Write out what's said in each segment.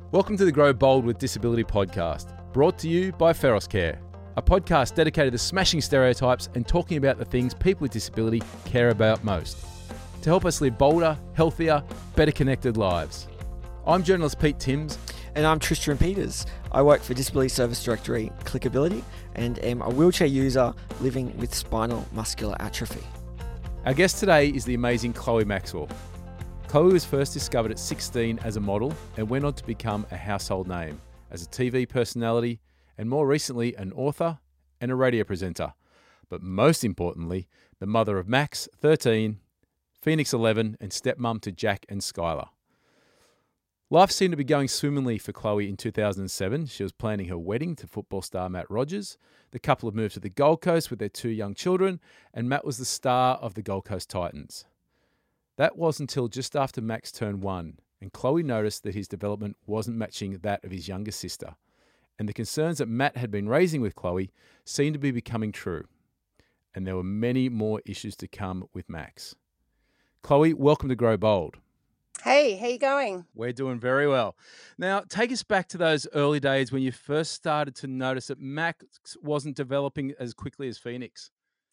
Welcome to the Grow Bold with Disability podcast, brought to you by Feros Care, a podcast dedicated to smashing stereotypes and talking about the things people with disability care about most, to help us live bolder, healthier, better connected lives. I'm journalist Pete Timms. And I'm Tristan Peters. I work for Disability Service Directory Clickability and am a wheelchair user living with spinal muscular atrophy. Our guest today is the amazing Chloe Maxwell. Chloe was first discovered at 16 as a model and went on to become a household name as a TV personality and more recently an author and a radio presenter. But most importantly, the mother of Max, 13, Phoenix, 11 and stepmom to Jack and Skylar. Life seemed to be going swimmingly for Chloe in 2007. She was planning her wedding to football star Matt Rogers. The couple had moved to the Gold Coast with their 2 young children, and Matt was the star of the Gold Coast Titans. That was until just after Max turned 1, and Chloe noticed that his development wasn't matching that of his younger sister, and the concerns that Matt had been raising with Chloe seemed to be becoming true. And there were many more issues to come with Max. Chloe, welcome to Grow Bold. Hey, how you going? We're doing very well. Now, take us back to those early days when you first started to notice that Max wasn't developing as quickly as Phoenix.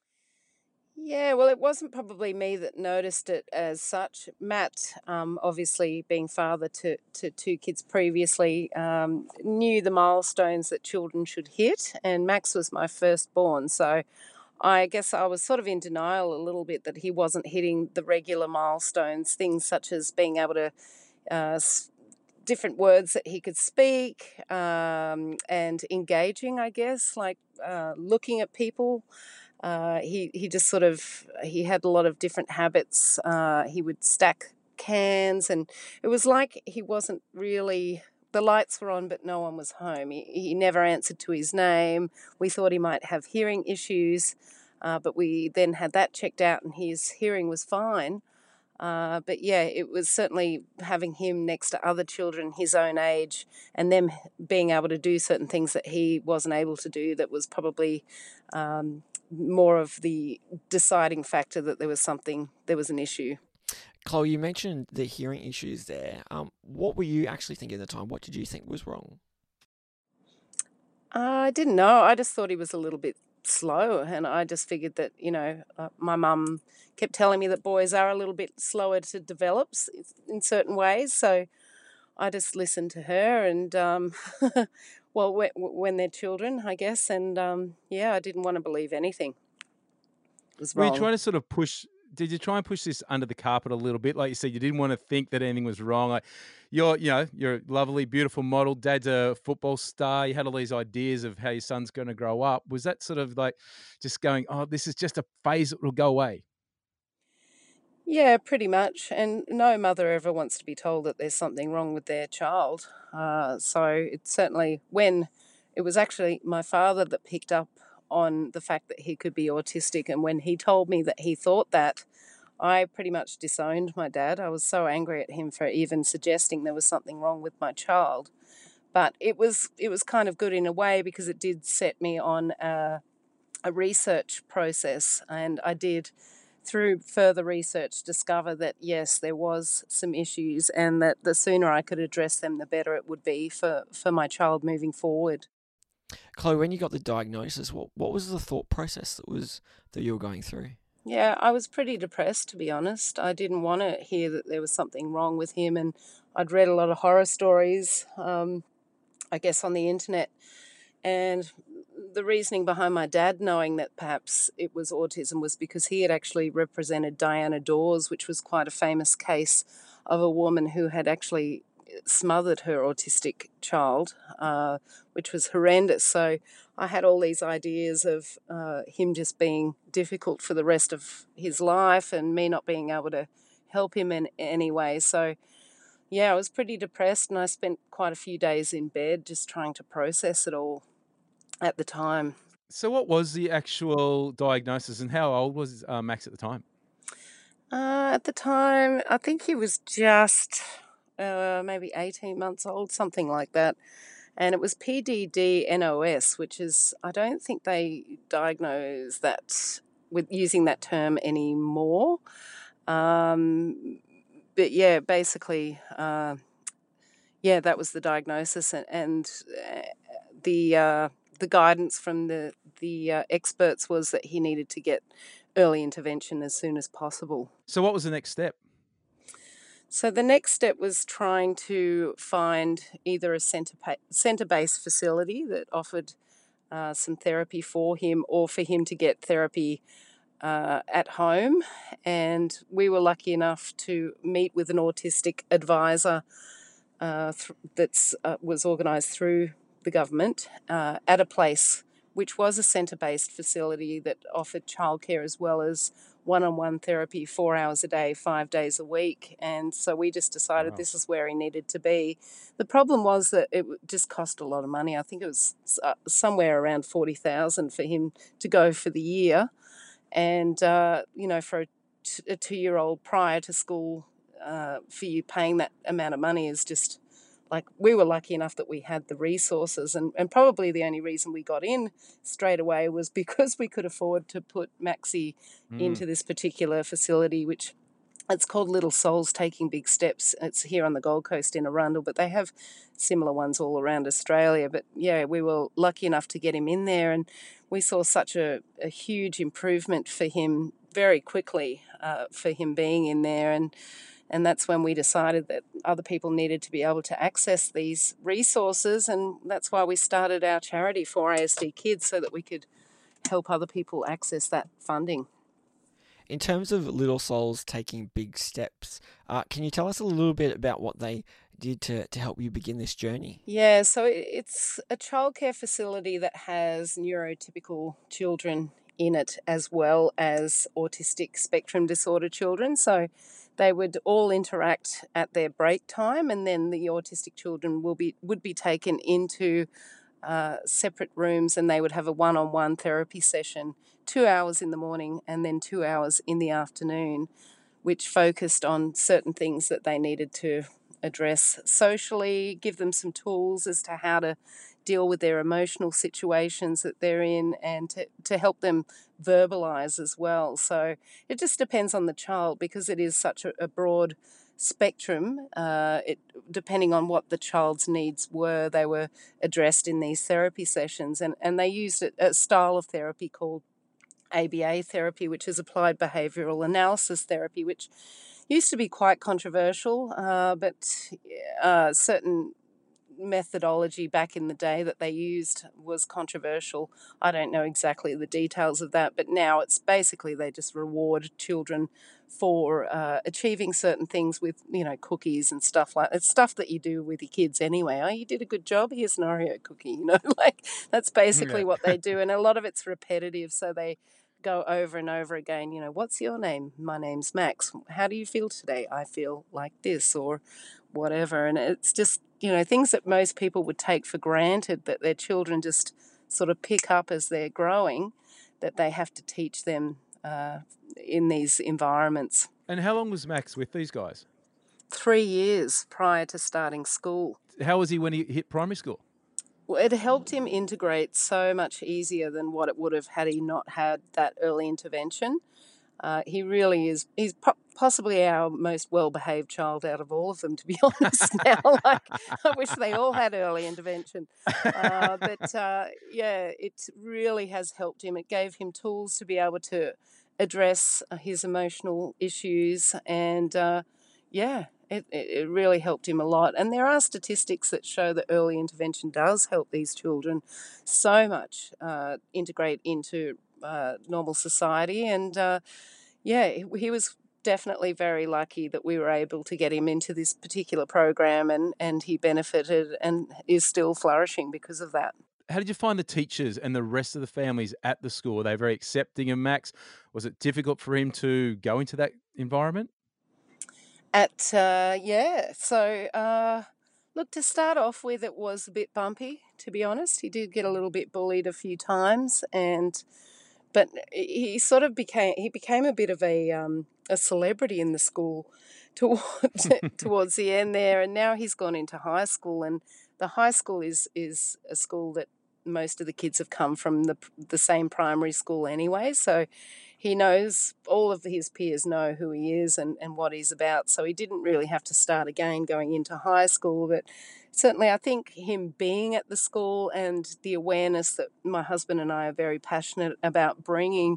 Yeah, well, it wasn't probably me that noticed it as such. Matt, obviously being father to 2 kids previously, knew the milestones that children should hit, and Max was my firstborn. So I guess I was sort of in denial a little bit that he wasn't hitting the regular milestones, things such as being able to different words that he could speak, and engaging, I guess, like looking at people. He just sort of, he had a lot of different habits. He would stack cans, and it was like he wasn't really, the lights were on but no one was home. He never answered to his name. We thought he might have hearing issues, but we then had that checked out and his hearing was fine. But yeah, it was certainly having him next to other children his own age and them being able to do certain things that he wasn't able to do that was probably more of the deciding factor that there was an issue. Chloe, you mentioned the hearing issues there. What were you actually thinking at the time? What did you think was wrong? I didn't know. I just thought he was a little bit slow, and I just figured that, my mum kept telling me that boys are a little bit slower to develop in certain ways, so I just listened to her and, well, when they're children, I guess, and I didn't want to believe anything was wrong. Were you trying to sort of did you try and push this under the carpet a little bit? Like you said, you didn't want to think that anything was wrong. Like you're a lovely, beautiful model. Dad's a football star. You had all these ideas of how your son's going to grow up. Was that sort of like just going, oh, this is just a phase that will go away? Yeah, pretty much. And no mother ever wants to be told that there's something wrong with their child. So it's certainly when it was actually my father that picked up on the fact that he could be autistic. And when he told me that he thought that, I pretty much disowned my dad. I was so angry at him for even suggesting there was something wrong with my child. But it was kind of good in a way because it did set me on a research process, and I did, through further research, discover that yes, there was some issues and that the sooner I could address them, the better it would be for my child moving forward. Chloe, when you got the diagnosis, what was the thought process that you were going through? Yeah, I was pretty depressed, to be honest. I didn't want to hear that there was something wrong with him, and I'd read a lot of horror stories, I guess, on the internet. And the reasoning behind my dad knowing that perhaps it was autism was because he had actually represented Diana Dawes, which was quite a famous case of a woman who had actually smothered her autistic child, which was horrendous. So I had all these ideas of him just being difficult for the rest of his life and me not being able to help him in any way. So yeah, I was pretty depressed and I spent quite a few days in bed just trying to process it all at the time. So what was the actual diagnosis and how old was Max at the time? At the time, I think he was just maybe 18 months old, something like that. And it was PDD-NOS, which is, I don't think they diagnose that with using that term anymore. But yeah, basically, Yeah, that was the diagnosis, and the guidance from the experts was that he needed to get early intervention as soon as possible. So what was the next step? So the next step was trying to find either a centre-based facility that offered some therapy for him, or for him to get therapy at home. And we were lucky enough to meet with an autistic advisor that was organised through the government at a place which was a centre-based facility that offered childcare as well as one-on-one therapy 4 hours a day, 5 days a week. And so we just decided this is where he needed to be. The problem was that it just cost a lot of money. I think it was somewhere around $40,000 for him to go for the year. And, for a 2-year-old prior to school, for you paying that amount of money is just, like, we were lucky enough that we had the resources, and probably the only reason we got in straight away was because we could afford to put Maxie into this particular facility, which it's called Little Souls Taking Big Steps. It's here on the Gold Coast in Arundel, but they have similar ones all around Australia. But yeah, we were lucky enough to get him in there, and we saw such a huge improvement for him very quickly for him being in there. And that's when we decided that other people needed to be able to access these resources, and that's why we started our charity 4ASD Kids, so that we could help other people access that funding. In terms of Little Souls Taking Big Steps, can you tell us a little bit about what they did to help you begin this journey? Yeah, so it's a childcare facility that has neurotypical children in it as well as autistic spectrum disorder children. So they would all interact at their break time, and then the autistic children would be taken into separate rooms, and they would have a one-on-one therapy session, 2 hours in the morning and then 2 hours in the afternoon, which focused on certain things that they needed to address socially, give them some tools as to how to deal with their emotional situations that they're in, and to help them verbalize as well. So it just depends on the child, because it is such a broad spectrum. Depending on what the child's needs were, they were addressed in these therapy sessions, and they used a style of therapy called ABA therapy, which is applied behavioural analysis therapy, which used to be quite controversial, but certain methodology back in the day that they used was controversial. I don't know exactly the details of that, but now it's basically they just reward children for achieving certain things with, cookies and stuff like that. It's stuff that you do with your kids anyway. Oh, you did a good job, here's an Oreo cookie, like that's basically what they do. And a lot of it's repetitive, so they go over and over again. What's your name? My name's Max. How do you feel today? I feel like this, or whatever. And it's just, things that most people would take for granted, that their children just sort of pick up as they're growing, that they have to teach them in these environments. And how long was Max with these guys? 3 years prior to starting school. How was he when he hit primary school? Well, it helped him integrate so much easier than what it would have had he not had that early intervention. He really is. He's possibly our most well-behaved child out of all of them, to be honest now. I wish they all had early intervention. It really has helped him. It gave him tools to be able to address his emotional issues, and it really helped him a lot. And there are statistics that show that early intervention does help these children so much integrate into normal society. And he was definitely very lucky that we were able to get him into this particular program, and he benefited and is still flourishing because of that. How did you find the teachers and the rest of the families at the school? Were they very accepting of Max? Was it difficult for him to go into that environment? Look, to start off with, it was a bit bumpy, to be honest. He did get a little bit bullied a few times, but he sort of became a bit of a celebrity in the school towards the end there, and now he's gone into high school, and the high school is a school that most of the kids have come from the same primary school anyway, so he knows, all of his peers know who he is and what he's about, so he didn't really have to start again going into high school. But certainly I think him being at the school and the awareness that my husband and I are very passionate about bringing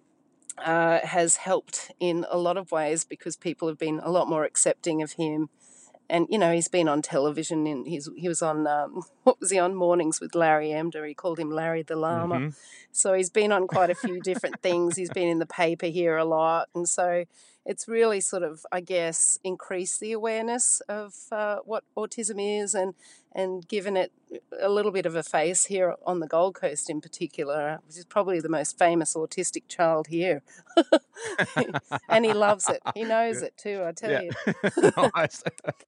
has helped in a lot of ways, because people have been a lot more accepting of him. And, he's been on television, and he was on, what was he on? Mornings with Larry Emder. He called him Larry the Llama. Mm-hmm. So he's been on quite a few different things. He's been in the paper here a lot. And so it's really sort of, I guess, increased the awareness of what autism is, and given it a little bit of a face here on the Gold Coast in particular, which is probably the most famous autistic child here. And he loves it. He knows it too, I tell you. Nice.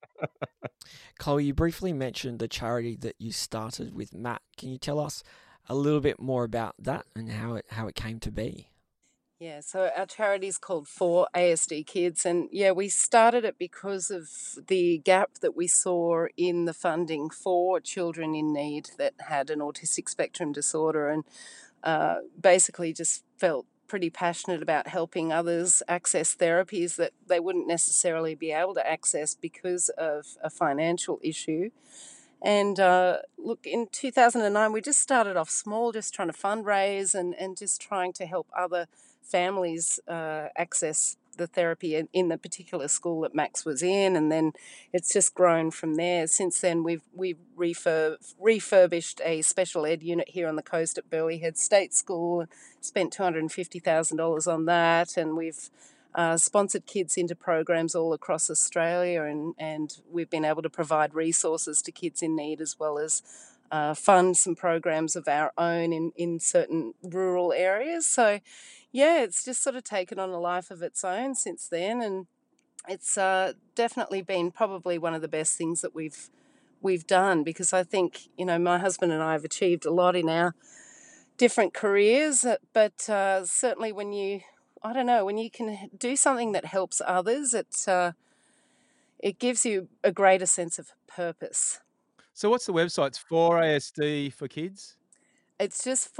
Chloe, you briefly mentioned the charity that you started with Matt. Can you tell us a little bit more about that and how it came to be? Yeah, so our charity is called For ASD Kids, and we started it because of the gap that we saw in the funding for children in need that had an autistic spectrum disorder, and basically just felt pretty passionate about helping others access therapies that they wouldn't necessarily be able to access because of a financial issue. And look, in 2009, we just started off small, just trying to fundraise and just trying to help other families access the therapy in the particular school that Max was in, and then it's just grown from there. Since then, we've refurbished a special ed unit here on the coast at Burleigh Head State School, spent $250,000 on that, and we've sponsored kids into programs all across Australia, and we've been able to provide resources to kids in need, as well as fund some programs of our own in certain rural areas. So it's just sort of taken on a life of its own since then, and it's definitely been probably one of the best things that we've done, because I think, my husband and I have achieved a lot in our different careers, but certainly when you can do something that helps others, it gives you a greater sense of purpose. So what's the website? It's For ASD for Kids? It's just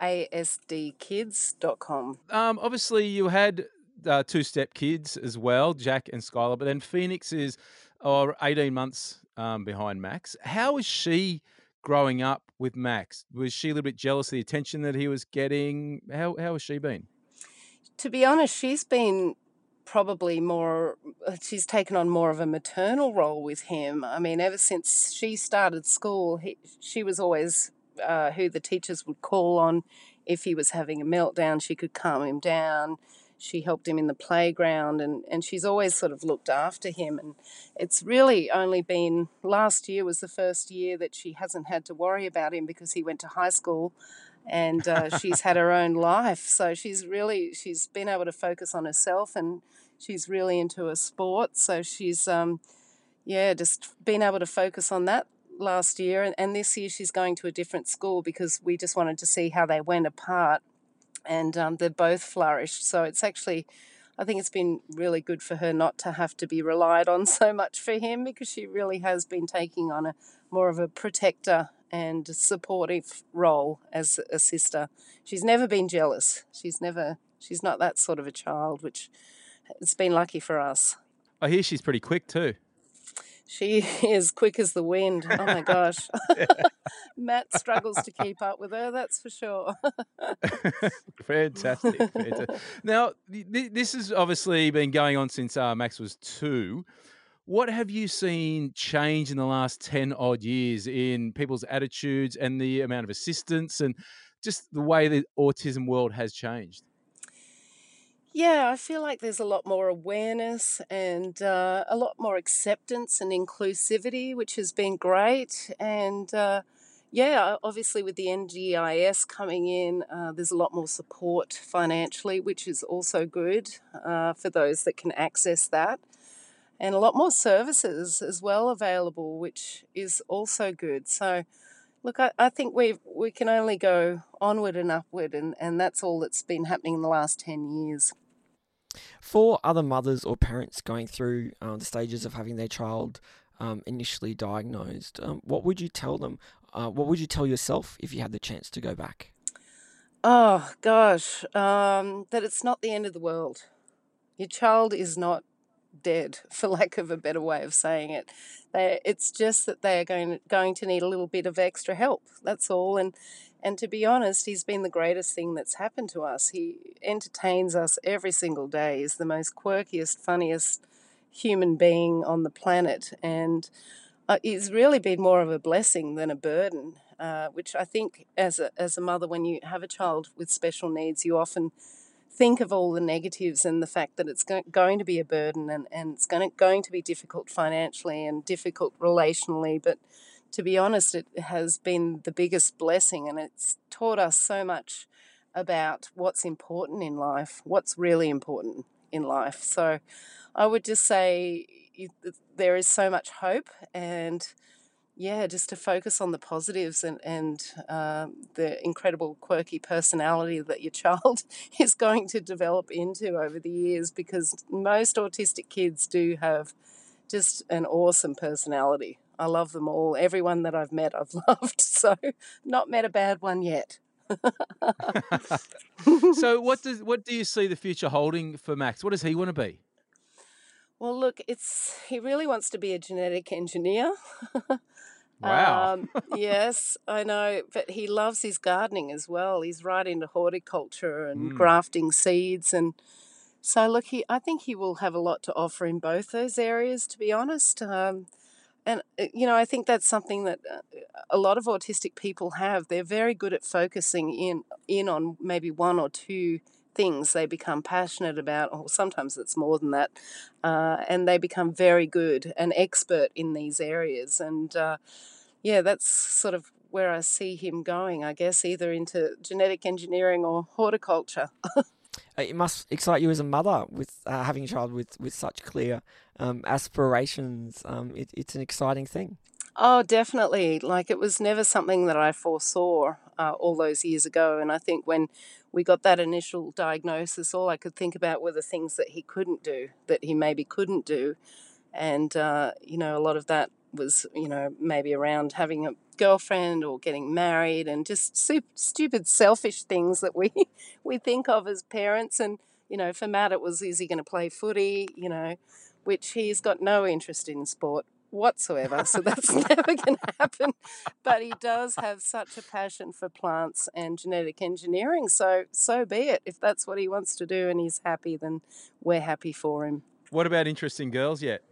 forasdkids.com. Obviously, you had two-step kids as well, Jack and Skylar, but then Phoenix is 18 months behind Max. How was she growing up with Max? Was she a little bit jealous of the attention that he was getting? How has she been? To be honest, she's been probably she's taken on more of a maternal role with him. I mean, ever since she started school, she was always who the teachers would call on if he was having a meltdown. She could calm him down. She helped him in the playground, and she's always sort of looked after him. And it's really only been last year was the first year that she hasn't had to worry about him, because he went to high school, and she's had her own life. So she's been able to focus on herself, and she's really into her sport. So she's just been able to focus on that last year, and this year she's going to a different school because we just wanted to see how they went apart, and they're both flourished. So it's actually, I think it's been really good for her not to have to be relied on so much for him, because she really has been taking on more of a protector and supportive role as a sister. She's never been jealous. She's not that sort of a child, which it's been lucky for us. I hear she's pretty quick too. She is quick as the wind. Oh my gosh. Matt struggles to keep up with her, that's for sure. Fantastic. Now, this has obviously been going on since Max was 2. What have you seen change in the last 10 odd years in people's attitudes and the amount of assistance and just the way the autism world has changed? Yeah, I feel like there's a lot more awareness and a lot more acceptance and inclusivity, which has been great. And obviously with the NDIS coming in, there's a lot more support financially, which is also good for those that can access that. And a lot more services as well available, which is also good. So, look, I think we can only go onward and upward, and that's all that's been happening in the last 10 years. For other mothers or parents going through the stages of having their child initially diagnosed, what would you tell them? what would you tell yourself if you had the chance to go back? Oh gosh, that it's not the end of the world. Your child is not dead, for lack of a better way of saying it. It's just that they are going to need a little bit of extra help. That's all. And to be honest, he's been the greatest thing that's happened to us. He entertains us every single day. He's the most quirkiest, funniest human being on the planet, and he's really been more of a blessing than a burden. Which I think, as a mother, when you have a child with special needs, you often think of all the negatives and the fact that it's going to be a burden, and it's going to be difficult financially and difficult relationally. But to be honest, it has been the biggest blessing, and it's taught us so much about what's important in life, what's really important in life. So I would just say there is so much hope, and yeah, just to focus on the positives, and the incredible quirky personality that your child is going to develop into over the years, because most autistic kids do have just an awesome personality. I love them all. Everyone that I've met, I've loved. So, not met a bad one yet. So what do you see the future holding for Max? What does he want to be? Well, look, he really wants to be a genetic engineer. Wow. Yes, I know, but he loves his gardening as well. He's right into horticulture and Mm. grafting seeds, and so look, I think he will have a lot to offer in both those areas, to be honest. And I think that's something that a lot of autistic people have. They're very good at focusing in on maybe one or two things they become passionate about, or sometimes it's more than that, and they become very good and expert in these areas. And yeah, that's sort of where I see him going, I guess, either into genetic engineering or horticulture. It must excite you as a mother with having a child with such clear aspirations. It's an exciting thing. Oh, definitely. Like, it was never something that I foresaw all those years ago. And I think when we got that initial diagnosis, all I could think about were the things that he couldn't do, that he maybe couldn't do. And, a lot of that was, maybe around having a girlfriend or getting married, and just stupid, selfish things that we think of as parents. And, for Matt, it was, is he going to play footy, which he's got no interest in sport whatsoever, so that's never going to happen. But he does have such a passion for plants and genetic engineering, so be it. If that's what he wants to do and he's happy, then we're happy for him. What about interest in girls yet?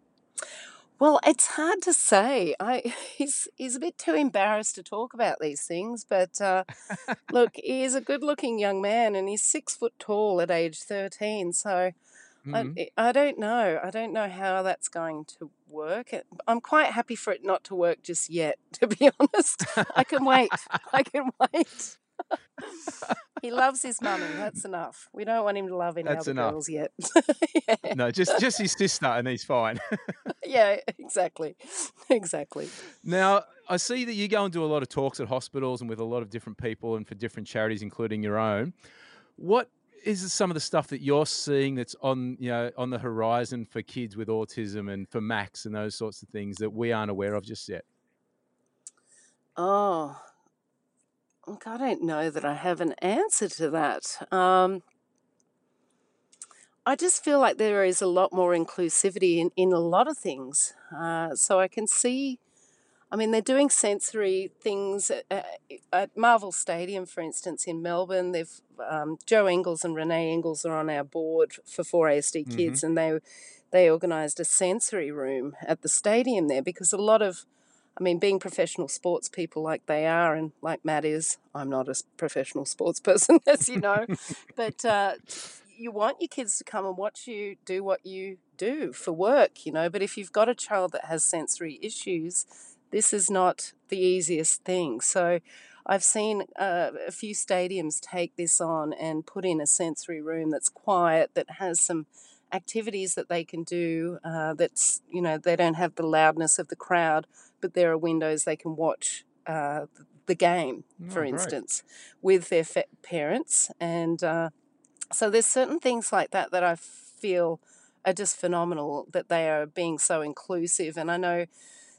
Well, it's hard to say. He's a bit too embarrassed to talk about these things, but look, he is a good-looking young man, and he's 6 foot tall at age 13. So Mm. I don't know. I don't know how that's going to work. I'm quite happy for it not to work just yet, to be honest. I can wait. I can wait. He loves his mummy. That's enough. We don't want him to love any That's other enough. girls yet. Yeah. No, just his sister, and he's fine. Yeah, exactly. Exactly. Now, I see that you go and do a lot of talks at hospitals and with a lot of different people and for different charities, including your own. What is some of the stuff that you're seeing that's on the horizon for kids with autism and for Max and those sorts of things that we aren't aware of just yet? Oh, look, I don't know that I have an answer to that. I just feel like there is a lot more inclusivity in a lot of things. So I can see, I mean, they're doing sensory things at Marvel Stadium, for instance, in Melbourne. They've Joe Engels and Renee Engels are on our board for 4ASD Kids, and they organised a sensory room at the stadium there, because a lot of, I mean, being professional sports people like they are, and like Matt is, I'm not a professional sports person, as you know, but you want your kids to come and watch you do what you do for work, but if you've got a child that has sensory issues, this is not the easiest thing. So I've seen a few stadiums take this on and put in a sensory room that's quiet, that has some activities that they can do, that's, they don't have the loudness of the crowd, but there are windows they can watch the game, for instance, with their parents. And so there's certain things like that that I feel are just phenomenal, that they are being so inclusive. And I know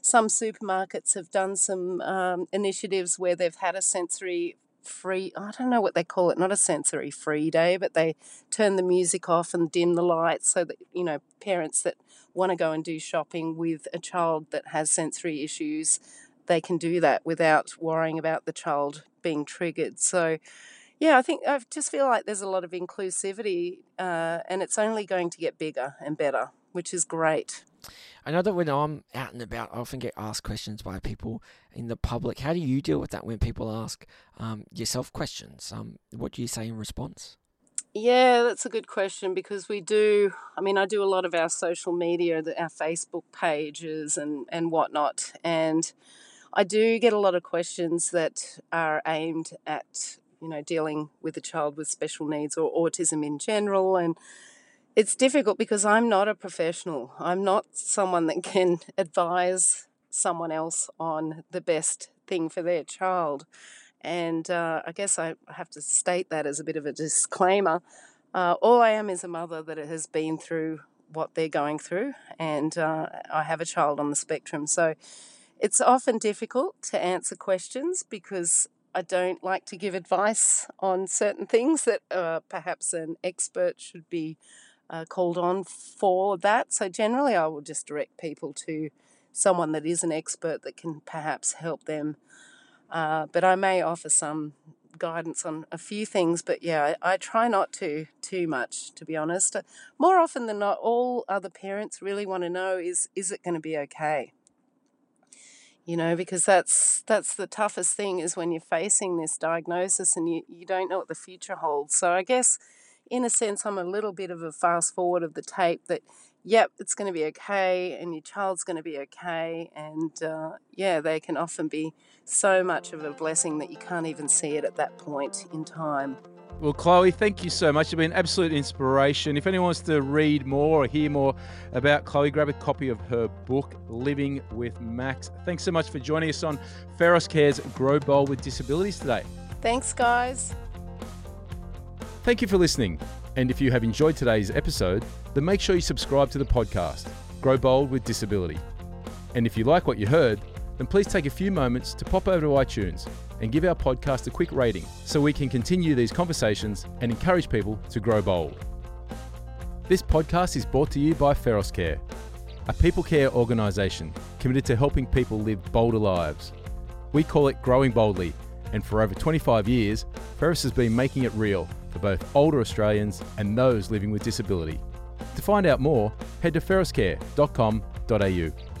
some supermarkets have done some initiatives where they've had a sensory free, I don't know what they call it, not a sensory free day, but they turn the music off and dim the lights so that, parents that want to go and do shopping with a child that has sensory issues, they can do that without worrying about the child being triggered. So, yeah, I just feel like there's a lot of inclusivity, and it's only going to get bigger and better, which is great. I know that when I'm out and about, I often get asked questions by people in the public. How do you deal with that when people ask yourself questions? What do you say in response? Yeah, that's a good question, because I do a lot of our social media, our Facebook pages and whatnot, and I do get a lot of questions that are aimed at, dealing with a child with special needs or autism in general. And it's difficult because I'm not a professional. I'm not someone that can advise someone else on the best thing for their child. And I guess I have to state that as a bit of a disclaimer. All I am is a mother that has been through what they're going through, and I have a child on the spectrum. So it's often difficult to answer questions because I don't like to give advice on certain things that perhaps an expert should be called on for that. So generally I will just direct people to someone that is an expert that can perhaps help them. But I may offer some guidance on a few things, but yeah, I try not to too much, to be honest. More often than not, all other parents really want to know is it going to be okay? Because that's the toughest thing, is when you're facing this diagnosis and you don't know what the future holds. So I guess, in a sense, I'm a little bit of a fast forward of the tape that, yep, it's going to be okay and your child's going to be okay. And they can often be so much of a blessing that you can't even see it at that point in time. Well, Chloe, thank you so much. You've been an absolute inspiration. If anyone wants to read more or hear more about Chloe, grab a copy of her book, Living with Max. Thanks so much for joining us on Feros Care's Grow Bold with Disabilities today. Thanks, guys. Thank you for listening. And if you have enjoyed today's episode, then make sure you subscribe to the podcast, Grow Bold with Disability. And if you like what you heard, then please take a few moments to pop over to iTunes and give our podcast a quick rating so we can continue these conversations and encourage people to grow bold. This podcast is brought to you by Feros Care, a people care organisation committed to helping people live bolder lives. We call it Growing Boldly, and for over 25 years, Feros has been making it real for both older Australians and those living with disability. To find out more, head to feroscare.com.au.